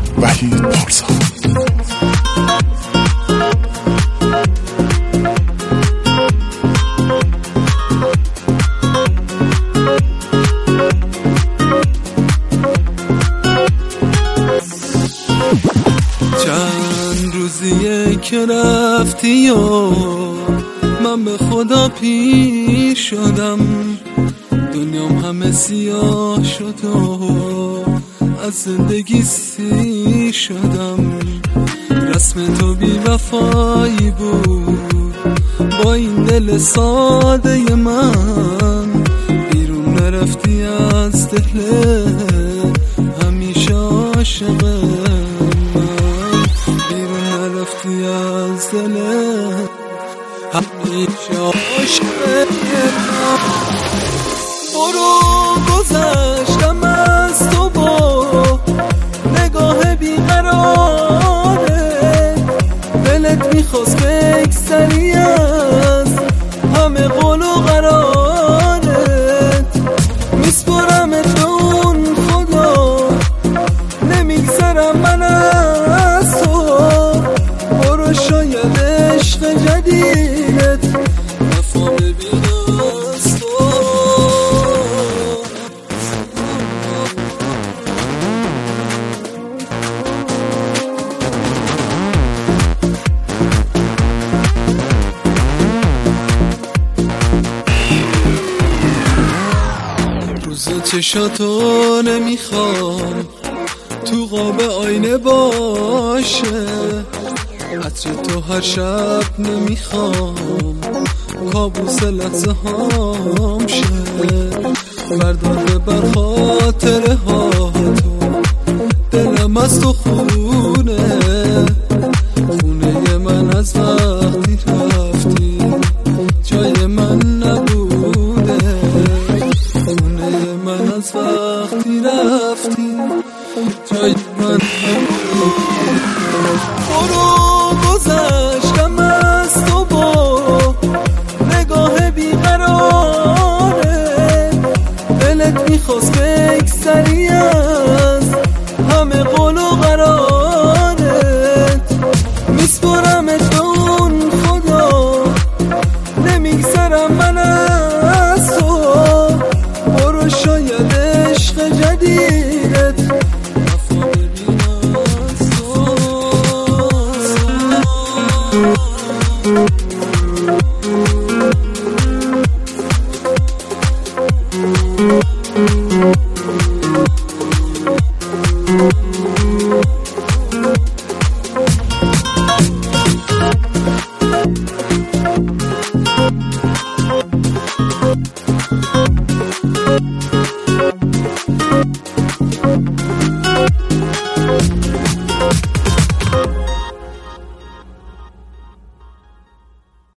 وحید پارسا. چند روزیه که رفتی و من به خدا پیر شدم، دنیام همه سیاه شد و از زندگی سیر شدم. رسم تو بی وفایی بود با این دل ساده من، بیرون نرفتی از دل همیشه عاشق من، بیرون نرفتی از دل همیشه عاشق من. برو گذشتم از تو با نگاه بیقراره، دلت میخواست بگذری از همه قول و قرارت، میسپرمت به اون خدا نمیگذرم من از تو. برو شاید عشق جدیدت وفا ببینم از تو. روز چشاتو نمیخوام تو قاب آینه باشه، عطر تو هر شب نمیخوام کابوس لحظه هام شه. بردار بر خاطره ها تو دلم از تو خونه، خونه من از وقتی رفتی جای من نبوده، خونه من از وقتی رفتی جای من نبوده. برو